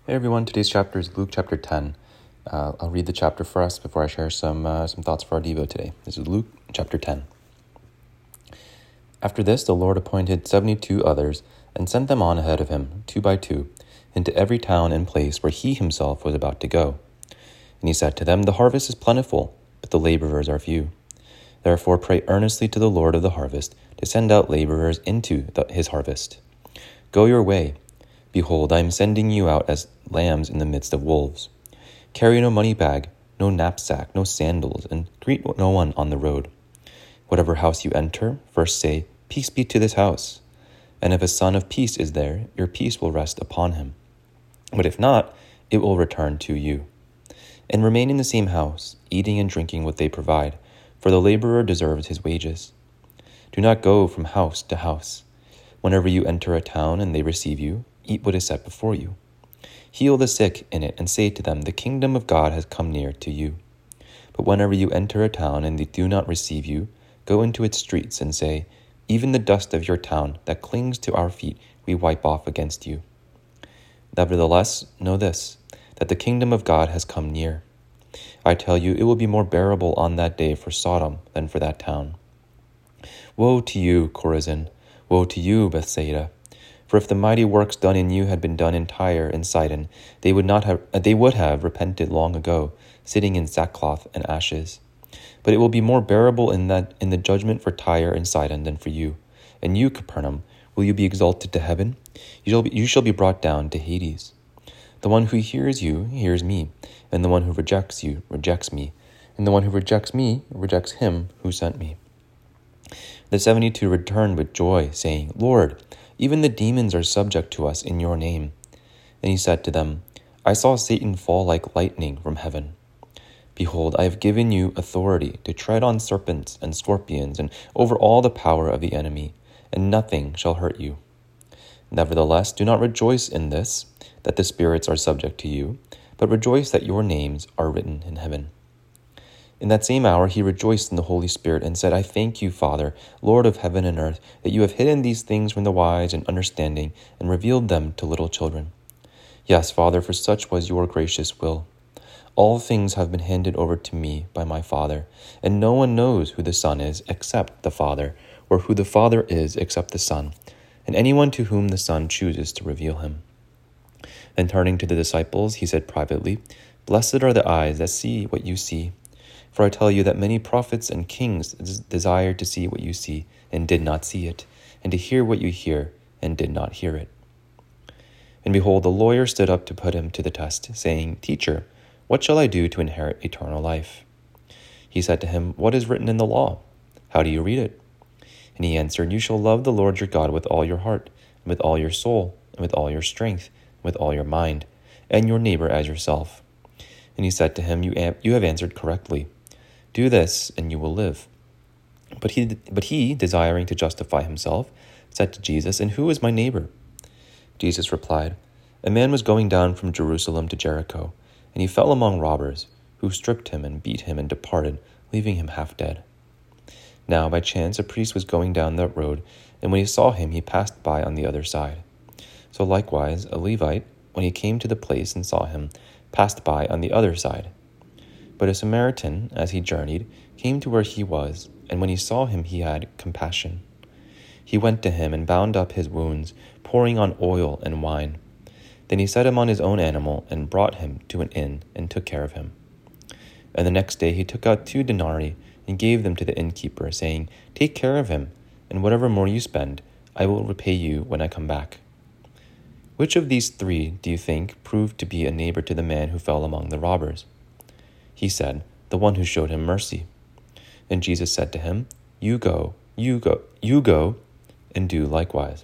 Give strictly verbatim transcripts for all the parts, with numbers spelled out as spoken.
Hey everyone, today's chapter is Luke chapter ten. Uh, I'll read the chapter for us before I share some uh, some thoughts for our Devo today. This is Luke chapter ten. After this, the Lord appointed seventy-two others and sent them on ahead of him, two by two, into every town and place where he himself was about to go. And he said to them, "The harvest is plentiful, but the laborers are few. Therefore pray earnestly to the Lord of the harvest to send out laborers into the, his harvest. Go your way. Behold, I am sending you out as lambs in the midst of wolves. Carry no money bag, no knapsack, no sandals, and greet no one on the road. Whatever house you enter, first say, 'Peace be to this house.' And if a son of peace is there, your peace will rest upon him. But if not, it will return to you. And remain in the same house, eating and drinking what they provide, for the laborer deserves his wages. Do not go from house to house. Whenever you enter a town and they receive you, eat what is set before you. Heal the sick in it and say to them, 'The kingdom of God has come near to you.' But whenever you enter a town and they do not receive you, go into its streets and say, 'Even the dust of your town that clings to our feet we wipe off against you.' Nevertheless, know this, that the kingdom of God has come near. I tell you, it will be more bearable on that day for Sodom than for that town. Woe to you, Chorazin! Woe to you, Bethsaida! For if the mighty works done in you had been done in Tyre and Sidon, they would not have they would have repented long ago, sitting in sackcloth and ashes. But it will be more bearable in that in the judgment for Tyre and Sidon than for you. And you, Capernaum, will you be exalted to heaven? You shall be, you shall be brought down to Hades. The one who hears you hears me, and the one who rejects you rejects me, and the one who rejects me rejects him who sent me." The seventy-two returned with joy, saying, "Lord, even the demons are subject to us in your name." And he said to them, "I saw Satan fall like lightning from heaven. Behold, I have given you authority to tread on serpents and scorpions and over all the power of the enemy, and nothing shall hurt you. Nevertheless, do not rejoice in this, that the spirits are subject to you, but rejoice that your names are written in heaven." In that same hour he rejoiced in the Holy Spirit and said, "I thank you, Father, Lord of heaven and earth, that you have hidden these things from the wise and understanding and revealed them to little children. Yes, Father, for such was your gracious will. All things have been handed over to me by my Father, and no one knows who the Son is except the Father, or who the Father is except the Son, and anyone to whom the Son chooses to reveal him." And turning to the disciples, he said privately, "Blessed are the eyes that see what you see. For I tell you that many prophets and kings desired to see what you see and did not see it, and to hear what you hear and did not hear it." And behold, the lawyer stood up to put him to the test, saying, "Teacher, what shall I do to inherit eternal life?" He said to him, "What is written in the law? How do you read it?" And he answered, "You shall love the Lord your God with all your heart, and with all your soul, and with all your strength, and with all your mind, and your neighbor as yourself." And he said to him, "You am- you have answered correctly. Do this, and you will live." But he, but he, desiring to justify himself, said to Jesus, "And who is my neighbor?" Jesus replied, "A man was going down from Jerusalem to Jericho, and he fell among robbers, who stripped him and beat him and departed, leaving him half dead. Now by chance a priest was going down that road, and when he saw him, he passed by on the other side. So likewise a Levite, when he came to the place and saw him, passed by on the other side. But a Samaritan, as he journeyed, came to where he was, and when he saw him, he had compassion. He went to him and bound up his wounds, pouring on oil and wine. Then he set him on his own animal and brought him to an inn and took care of him. And the next day he took out two denarii and gave them to the innkeeper, saying, 'Take care of him, and whatever more you spend, I will repay you when I come back.' Which of these three, do you think, proved to be a neighbor to the man who fell among the robbers?" He said, "The one who showed him mercy." And Jesus said to him, "You go, you go, you go, and do likewise."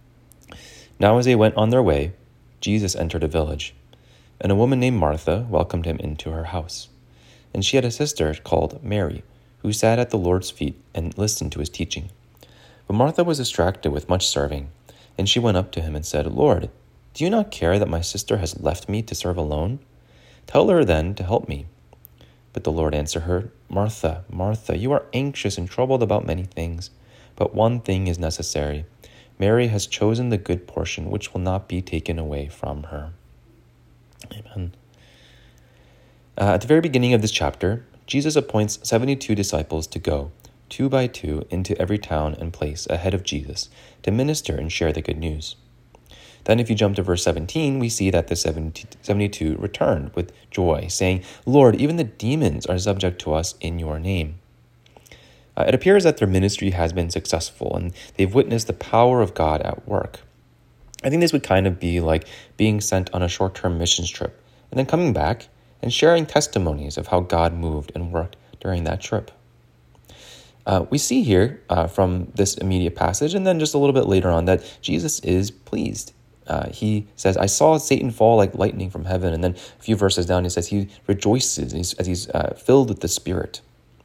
Now as they went on their way, Jesus entered a village, and a woman named Martha welcomed him into her house. And she had a sister called Mary, who sat at the Lord's feet and listened to his teaching. But Martha was distracted with much serving, and she went up to him and said, "Lord, do you not care that my sister has left me to serve alone? Tell her then to help me." But the Lord answered her, "Martha, Martha, you are anxious and troubled about many things, but one thing is necessary. Mary has chosen the good portion which will not be taken away from her." Amen. Uh, at the very beginning of this chapter, Jesus appoints seventy-two disciples to go, two by two, into every town and place ahead of Jesus to minister and share the good news. Then if you jump to verse seventeen, we see that the seventy-two returned with joy, saying, "Lord, even the demons are subject to us in your name." Uh, it appears that their ministry has been successful, and they've witnessed the power of God at work. I think this would kind of be like being sent on a short-term missions trip, and then coming back and sharing testimonies of how God moved and worked during that trip. Uh, we see here uh, from this immediate passage, and then just a little bit later on, that Jesus is pleased. Uh, he says, "I saw Satan fall like lightning from heaven." And then a few verses down, he says he rejoices he's, as he's uh, filled with the Spirit.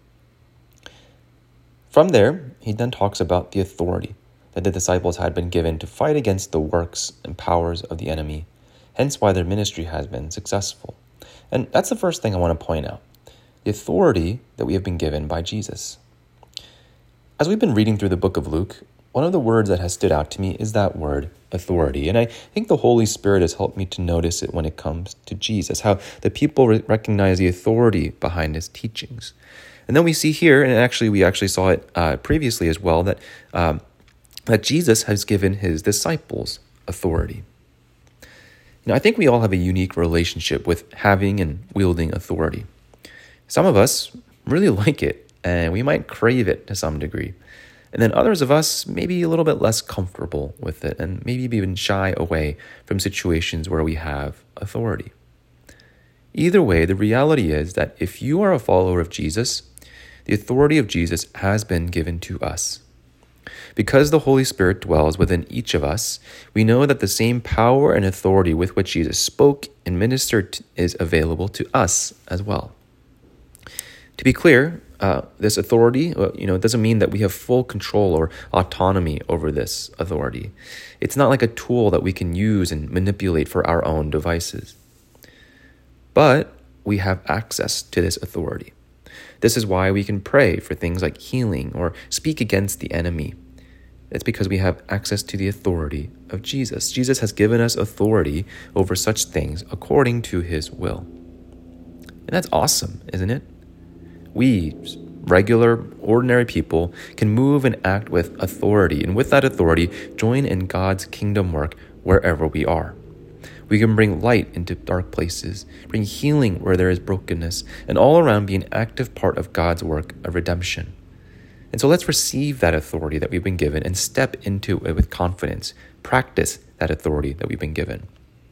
From there, he then talks about the authority that the disciples had been given to fight against the works and powers of the enemy, hence why their ministry has been successful. And that's the first thing I want to point out, the authority that we have been given by Jesus. As we've been reading through the book of Luke, one of the words that has stood out to me is that word, authority. And I think the Holy Spirit has helped me to notice it when it comes to Jesus, how the people re- recognize the authority behind his teachings. And then we see here, and actually we actually saw it uh, previously as well, that um, that Jesus has given his disciples authority. You know, I think we all have a unique relationship with having and wielding authority. Some of us really like it, and we might crave it to some degree. And then others of us may be a little bit less comfortable with it and maybe even shy away from situations where we have authority. Either way, the reality is that if you are a follower of Jesus, the authority of Jesus has been given to us. Because the Holy Spirit dwells within each of us, we know that the same power and authority with which Jesus spoke and ministered is available to us as well. To be clear, uh, this authority, you know, it doesn't mean that we have full control or autonomy over this authority. It's not like a tool that we can use and manipulate for our own devices. But we have access to this authority. This is why we can pray for things like healing or speak against the enemy. It's because we have access to the authority of Jesus. Jesus has given us authority over such things according to his will. And that's awesome, isn't it? We, regular, ordinary people, can move and act with authority, and with that authority, join in God's kingdom work wherever we are. We can bring light into dark places, bring healing where there is brokenness, and all around be an active part of God's work of redemption. And so let's receive that authority that we've been given and step into it with confidence, practice that authority that we've been given.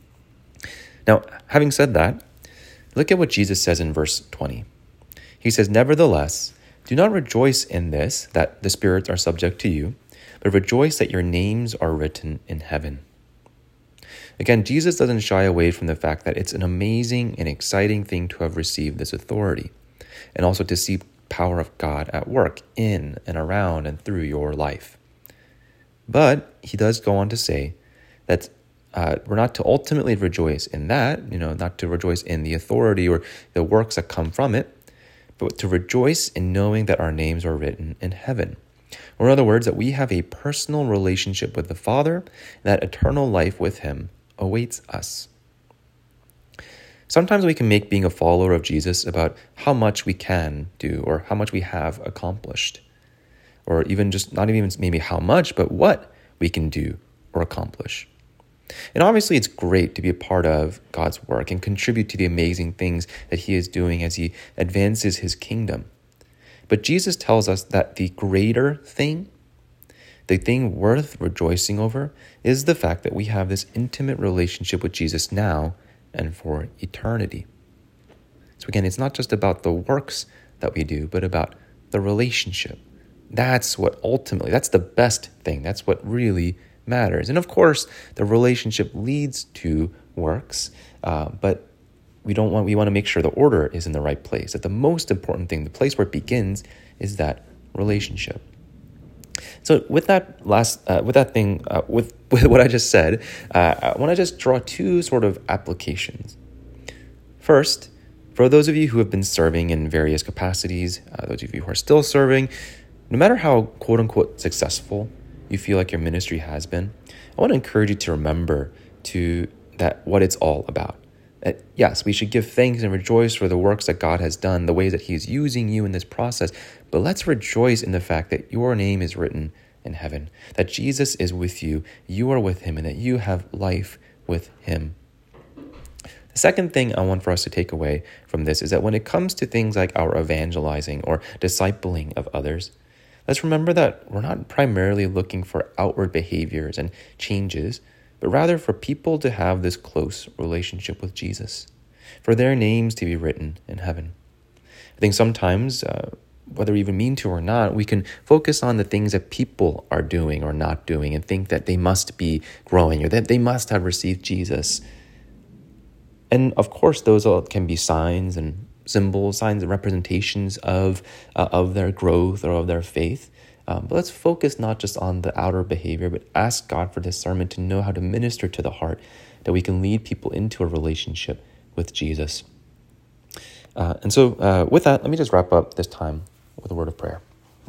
Now, having said that, look at what Jesus says in verse twenty. He says, "Nevertheless, do not rejoice in this, that the spirits are subject to you, but rejoice that your names are written in heaven." Again, Jesus doesn't shy away from the fact that it's an amazing and exciting thing to have received this authority, and also to see power of God at work in and around and through your life. But he does go on to say that uh, we're not to ultimately rejoice in that, you know, not to rejoice in the authority or the works that come from it, but to rejoice in knowing that our names are written in heaven. Or in other words, that we have a personal relationship with the Father, and that eternal life with him awaits us. Sometimes we can make being a follower of Jesus about how much we can do or how much we have accomplished, or even just not even maybe how much, but what we can do or accomplish. And obviously it's great to be a part of God's work and contribute to the amazing things that he is doing as he advances his kingdom. But Jesus tells us that the greater thing, the thing worth rejoicing over, is the fact that we have this intimate relationship with Jesus now and for eternity. So again, it's not just about the works that we do, but about the relationship. That's what ultimately, that's the best thing. That's what really matters. And of course, the relationship leads to works, uh, but we don't want, we want to make sure the order is in the right place. That the most important thing, the place where it begins, is that relationship. So with that last, uh, with that thing, uh, with, with what I just said, uh, I want to just draw two sort of applications. First, for those of you who have been serving in various capacities, uh, those of you who are still serving, no matter how quote unquote successful you feel like your ministry has been, I want to encourage you to remember to that what it's all about. Uh, yes, we should give thanks and rejoice for the works that God has done, the ways that He is using you in this process. But let's rejoice in the fact that your name is written in heaven, that Jesus is with you, you are with Him, and that you have life with Him. The second thing I want for us to take away from this is that when it comes to things like our evangelizing or discipling of others, let's remember that we're not primarily looking for outward behaviors and changes, but rather for people to have this close relationship with Jesus, for their names to be written in heaven. I think sometimes, uh, whether we even mean to or not, we can focus on the things that people are doing or not doing and think that they must be growing or that they must have received Jesus. And of course, those all can be signs and symbols, signs and representations of uh, of their growth or of their faith. Um, but let's focus not just on the outer behavior, but ask God for discernment to know how to minister to the heart, that we can lead people into a relationship with Jesus. Uh, and so uh, with that, let me just wrap up this time with a word of prayer.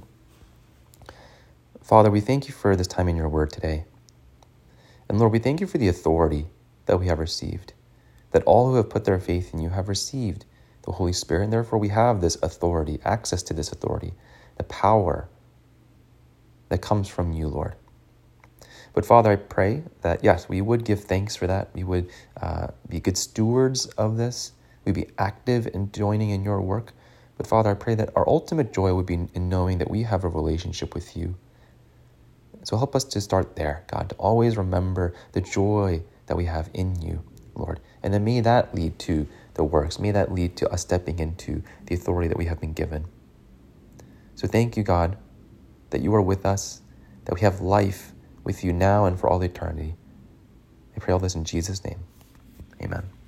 Father, we thank you for this time in your word today. And Lord, we thank you for the authority that we have received, that all who have put their faith in you have received the Holy Spirit, and therefore we have this authority, access to this authority, the power that comes from you, Lord. But Father, I pray that, yes, we would give thanks for that. We would uh, be good stewards of this. We'd be active in joining in your work. But Father, I pray that our ultimate joy would be in knowing that we have a relationship with you. So help us to start there, God, to always remember the joy that we have in you, Lord. And then may that lead to the works. May that lead to us stepping into the authority that we have been given. So thank you, God, that you are with us, that we have life with you now and for all eternity. I pray all this in Jesus' name. Amen.